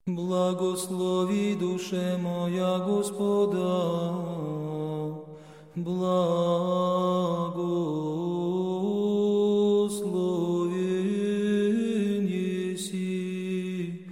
Благослови душе моя Господа, благословен еси,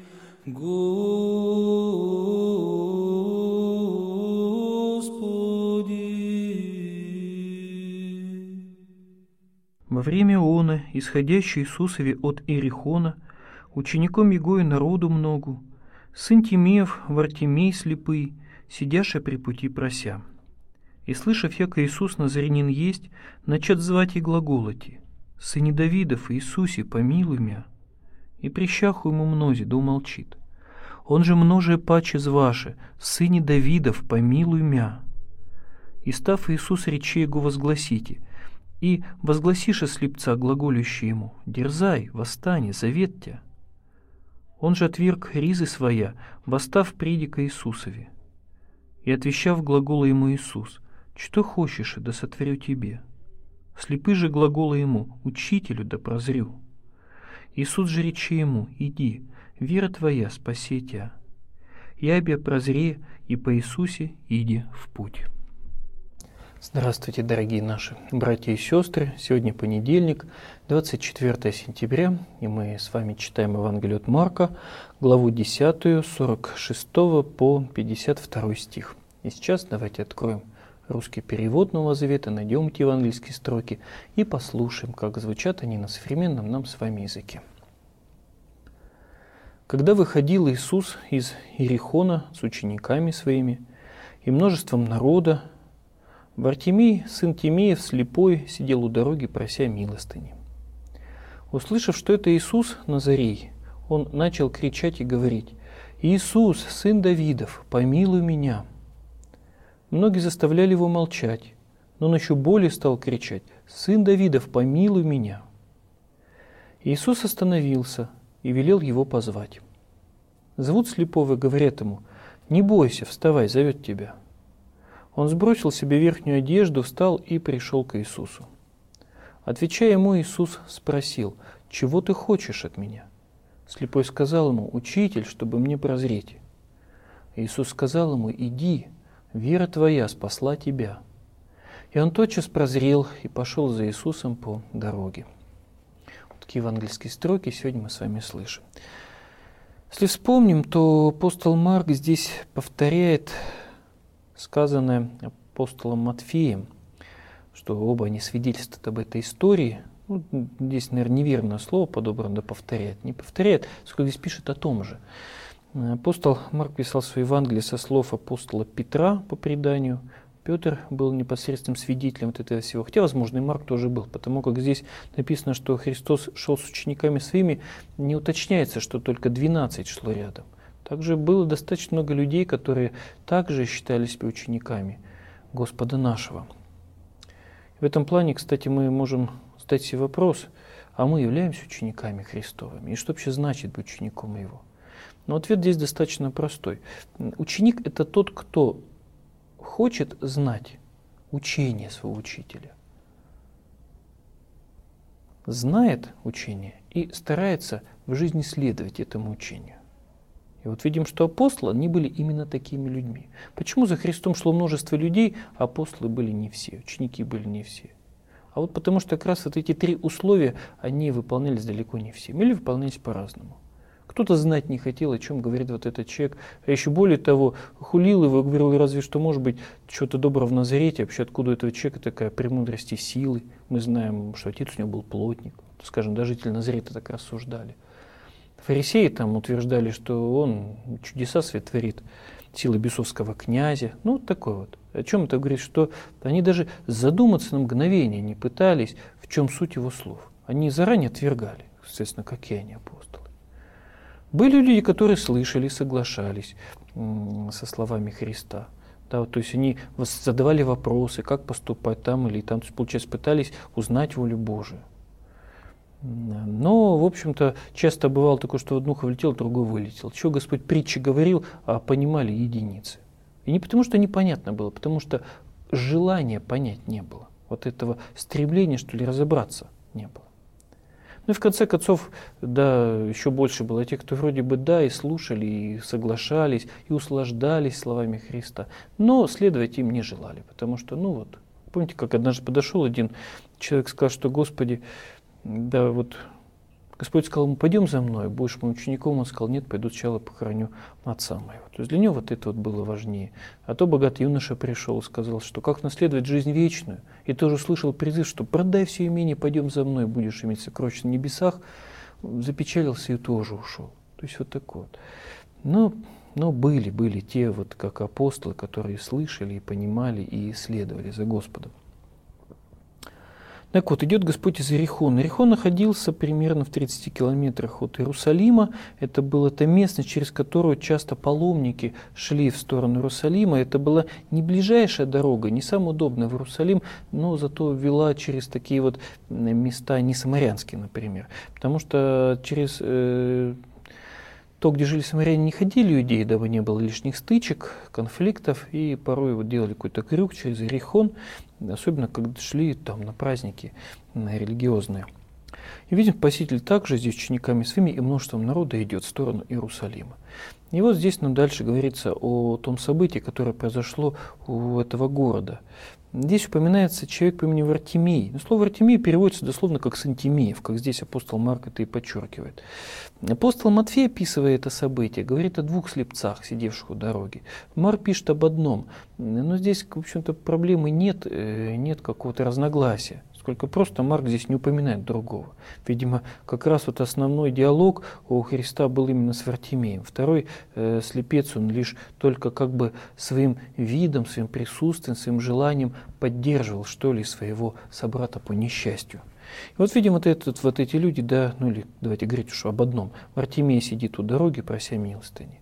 Господи. Во время она, исходящий Иисусове от Иерихона, учеником его и народу многу, сын Тимеев, Вартимей слепый, сидяша при пути прося. И, слышав, яко Иисус Назарянин есть, начат звать и глаголоти: «Сыне Давидов, Иисусе, помилуй мя». И прищаху ему мнози, да умолчит. Он же множие паче зваше: «Сыне Давидов, помилуй мя». И став Иисус речи его возгласите, и возгласише слепца глаголющий ему: «Дерзай, восстань, завет тя». Он же отверг ризы своя, восстав приди ко Иисусове. И отвещав глагола ему Иисус: «Что хочешь, да сотворю тебе». Слепы же глагола ему: «Учителю, да прозрю». Иисус же речи ему: «Иди, вера твоя спаси тя». Ябе прозре, и по Иисусе иди в путь. Здравствуйте, дорогие наши братья и сестры. Сегодня понедельник, 24 сентября, и мы с вами читаем Евангелие от Марка, главу 10, 46 по 52 стих. И сейчас давайте откроем русский перевод Нового Завета, найдем эти евангельские строки и послушаем, как звучат они на современном нам с вами языке. Когда выходил Иисус из Иерихона с учениками своими и множеством народа, Вартимей, сын Тимеев, слепой, сидел у дороги, прося милостыни. Услышав, что это Иисус Назарей, он начал кричать и говорить: «Иисус, сын Давидов, помилуй меня». Многие заставляли его молчать, но он еще более стал кричать: «Сын Давидов, помилуй меня». Иисус остановился и велел его позвать. Зовут слепого, говорят ему: «Не бойся, вставай, зовет тебя». Он сбросил себе верхнюю одежду, встал и пришел к Иисусу. Отвечая ему, Иисус спросил: «Чего ты хочешь от меня?» Слепой сказал ему: «Учитель, чтобы мне прозреть». Иисус сказал ему: «Иди, вера твоя спасла тебя». И он тотчас прозрел и пошел за Иисусом по дороге. Вот такие евангельские строки сегодня мы с вами слышим. Если вспомним, то апостол Марк здесь повторяет сказанное апостолом Матфеем, что оба они свидетельствуют об этой истории. Ну, здесь, наверное, неверное слово подобрано, да повторяет. Не повторяет, сколько здесь пишет о том же. Апостол Марк писал свое Евангелие со слов апостола Петра по преданию. Петр был непосредственным свидетелем вот этого всего. Хотя, возможно, и Марк тоже был, потому как здесь написано, что Христос шел с учениками своими, не уточняется, что только 12 шло рядом. Также было достаточно много людей, которые также считали себя учениками Господа нашего. В этом плане, кстати, мы можем задать себе вопрос: а мы являемся учениками Христовыми? И что вообще значит быть учеником Его? Но ответ здесь достаточно простой. Ученик – это тот, кто хочет знать учение своего учителя, знает учение и старается в жизни следовать этому учению. И вот видим, что апостолы, они были именно такими людьми. Почему за Христом шло множество людей, а апостолы были не все, ученики были не все? А вот потому что как раз вот эти три условия, они выполнялись далеко не всем, или выполнялись по-разному. Кто-то знать не хотел, о чем говорит вот этот человек, а еще более того, хулил его, говорил, разве что, может быть, что-то доброго в Назарете, вообще откуда у этого человека такая премудрость и силы. Мы знаем, что отец у него был плотник, скажем, даже жители Назарета так рассуждали. Фарисеи там утверждали, что он чудеса творит, силы бесовского князя. Ну, вот такой вот. О чем это говорит? Что они даже задуматься на мгновение не пытались, в чем суть его слов. Они заранее отвергали, естественно, какие они апостолы. Были люди, которые слышали, соглашались со словами Христа. Да, вот, то есть они задавали вопросы, как поступать там или там. То есть, получается, пытались узнать волю Божию. Но, в общем-то, часто бывало такое, что в одно ухо влетело, в другое вылетело. Чего Господь притчи говорил, а понимали единицы. И не потому, что непонятно было, потому что желания понять не было. Вот этого стремления, что ли, разобраться не было. Ну и в конце концов, да, еще больше было тех, кто вроде бы да, и слушали, и соглашались, и услаждались словами Христа, но следовать им не желали, потому что, ну вот, помните, как однажды подошел один человек, сказал, что Господи, да вот, Господь сказал ему, пойдем за мной, будешь моим учеником. Он сказал, нет, пойду сначала похороню отца моего. То есть для него вот это вот было важнее. А то богатый юноша пришел и сказал, что как наследовать жизнь вечную. И тоже услышал призыв, что продай все имение, пойдем за мной, будешь иметь сокровища на небесах. Запечалился и тоже ушел. То есть вот такое вот. Но были те, вот как апостолы, которые слышали и понимали и следовали за Господом. Так вот, идет Господь из Иерихона. Иерихон находился примерно в 30 километрах от Иерусалима. Это была та местность, через которую часто паломники шли в сторону Иерусалима. Это была не ближайшая дорога, не самая удобная в Иерусалим, но зато вела через такие вот места, не самарянские, например. Потому что через то, где жили самаряне, не ходили иудеи, дабы не было лишних стычек, конфликтов, и порой вот делали какой-то крюк через Иерихон, особенно когда шли там на праздники религиозные. И видим, Спаситель также здесь учениками своими и множеством народа идет в сторону Иерусалима. И вот здесь нам дальше говорится о том событии, которое произошло у этого города. Здесь упоминается человек по имени Вартимей. Но слово Вартимей переводится дословно как сын Тимеев, как здесь апостол Марк это и подчеркивает. Апостол Матфей, описывая это событие, говорит о двух слепцах, сидевших у дороги. Марк пишет об одном. Но здесь, в общем-то, проблемы нет какого-то разногласия. Сколько просто Марк здесь не упоминает другого. Видимо, как раз вот основной диалог у Христа был именно с Вартимеем. Второй слепец, он лишь только как бы своим видом, своим присутствием, своим желанием поддерживал, что ли, своего собрата по несчастью. И вот видим вот эти люди, да, ну или давайте говорить уж об одном. Вартимей сидит у дороги, прося милостыни.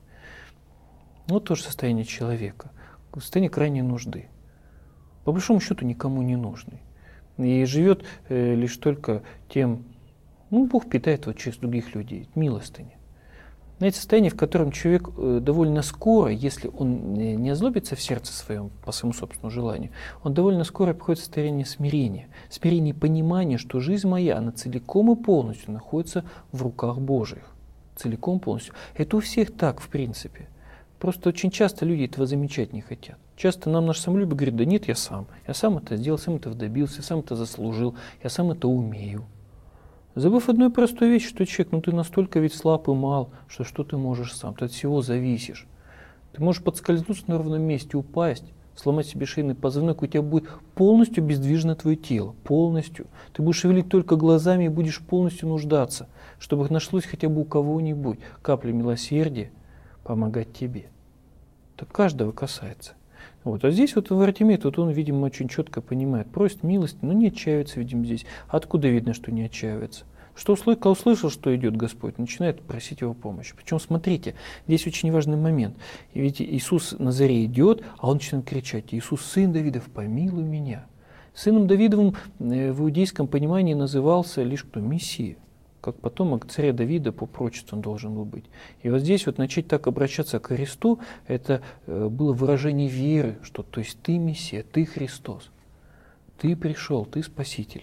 Вот тоже состояние человека, состояние крайней нужды. По большому счету никому не нужный. И живет лишь только тем, Бог питает его через других людей, милостыня. Это состояние, в котором человек довольно скоро, если он не озлобится в сердце своем по своему собственному желанию, он довольно скоро приходит в состояние смирения и понимания, что жизнь моя, она целиком и полностью находится в руках Божьих. Целиком полностью. Это у всех так, в принципе. Просто очень часто люди этого замечать не хотят. Часто нам наше самолюбие говорит, да нет, я сам это сделал, сам этого добился, сам это заслужил, я сам это умею. Забыв одну простую вещь, что человек, ты настолько ведь слаб и мал, что ты можешь сам, ты от всего зависишь. Ты можешь подскользнуться на ровном месте, упасть, сломать себе шейный позвонок, у тебя будет полностью бездвижно твое тело, полностью. Ты будешь шевелить только глазами и будешь полностью нуждаться, чтобы нашлось хотя бы у кого-нибудь капля милосердия помогать тебе. Это каждого касается. Вот. А здесь вот Вартимей, он, видимо, очень четко понимает, просит милости, но не отчаивается, видимо, здесь. Откуда видно, что не отчаивается? Что услышал, что идет Господь, начинает просить его помощи. Причем, смотрите, здесь очень важный момент. И ведь Иисус на заре идет, а он начинает кричать, Иисус, сын Давидов, помилуй меня. Сыном Давидовым в иудейском понимании назывался лишь кто? Мессия. Как потомок царя Давида по прочеству он должен был быть. И вот здесь вот начать так обращаться к Христу, это было выражение веры, что то есть ты Мессия, ты Христос, ты пришел, ты Спаситель.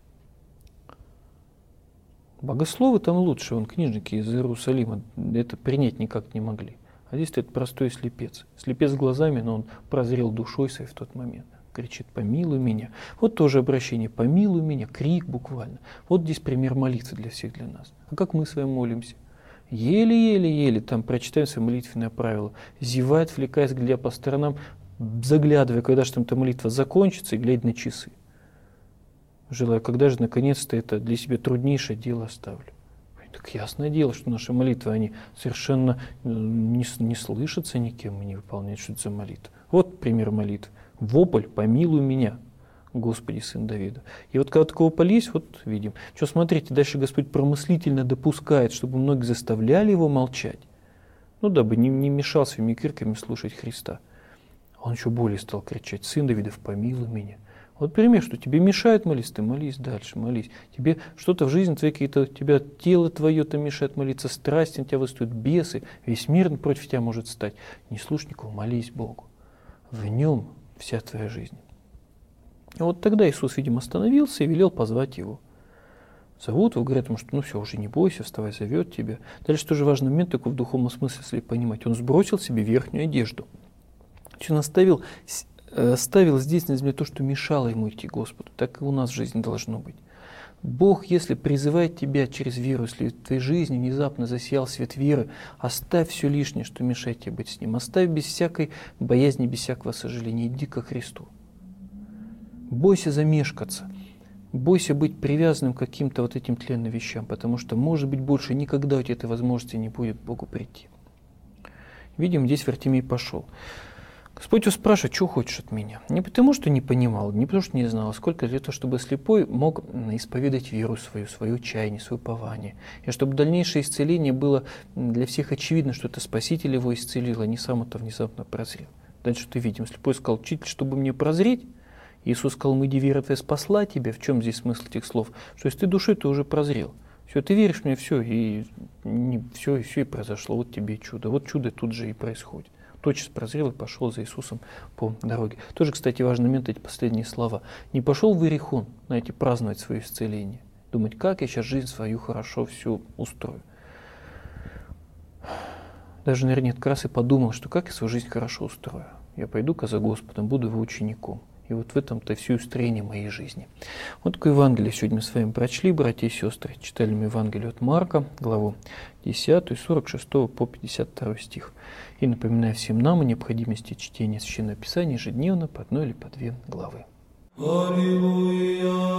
Богословы там лучше, книжники из Иерусалима это принять никак не могли. А здесь это простой слепец. Слепец глазами, но он прозрел душой своей в тот момент. Кричит, помилуй меня. Вот тоже обращение, помилуй меня, крик буквально. Вот здесь пример молитвы для всех, для нас. А как мы с вами молимся? Еле-еле-еле, там прочитаем свои молитвенные правила. Зевая, отвлекаясь, глядя по сторонам, заглядывая, когда же там эта молитва закончится, и глядя на часы. Желаю, когда же наконец-то это для себя труднейшее дело оставлю. Так ясное дело, что наши молитвы, они совершенно не слышатся никем, и не выполняют, что это за молитва. Вот пример молитвы. Вопль, помилуй меня, Господи, сын Давида. И вот когда такого полезть, вот видим. Что смотрите, дальше Господь промыслительно допускает, чтобы многие заставляли его молчать. Дабы не мешал своими криками слушать Христа. Он еще более стал кричать, сын Давидов, помилуй меня. Вот пример, что тебе мешает молиться, ты молись дальше, молись. Тебе что-то в жизни твоей, тебя тело твое-то мешает молиться, страсти на тебя выступают, бесы, весь мир против тебя может стать. Не слушай никого, молись Богу. В нем вся твоя жизнь. И вот тогда Иисус, видимо, остановился и велел позвать его. зовут его, говорят ему, что ну все, уже не бойся, вставай, зовет тебя. Дальше тоже важный момент такой в духовном смысле, если понимать. Он сбросил себе верхнюю одежду. Он оставил здесь на земле то, что мешало ему идти к Господу. Так и у нас в жизни должно быть. Бог, если призывает тебя через веру, если в твоей жизни внезапно засиял свет веры, оставь все лишнее, что мешает тебе быть с Ним. Оставь без всякой боязни, без всякого сожаления. Иди ко Христу. Бойся замешкаться. Бойся быть привязанным к каким-то вот этим тленным вещам, потому что, может быть, больше никогда у тебя этой возможности не будет к Богу прийти. Видим, здесь Вартимей пошел. Господь его спрашивает, что хочешь от меня? Не потому, что не понимал, не потому, что не знал, а сколько для того, чтобы слепой мог исповедать веру свое чаяние, свое упование. И чтобы дальнейшее исцеление было для всех очевидно, что это Спаситель его исцелил, а не сам это внезапно прозрел. Дальше ты видим, слепой сказал, учитель, чтобы мне прозреть, Иисус сказал, иди, вера твоя спасла тебя. В чем здесь смысл этих слов? Что если ты душой, ты уже прозрел. Все, ты веришь мне, все, и произошло. Вот тебе чудо. Вот чудо тут же и происходит. Тотчас прозрел и пошел за Иисусом по дороге. Тоже, кстати, важный момент, эти последние слова. Не пошел в Иерихон, знаете, праздновать свое исцеление. Думать, как я сейчас жизнь свою хорошо всю устрою. Даже, наверное, как раз и подумал, что как я свою жизнь хорошо устрою. Я пойду-ка за Господом, буду его учеником. И вот в этом-то все устроение моей жизни. Вот такое Евангелие сегодня мы с вами прочли, братья и сестры. Читали мы Евангелие от Марка, главу 10, 46 по 52 стих. И напоминаю всем нам о необходимости чтения Священного Писания ежедневно по одной или по две главы. Аллилуйя.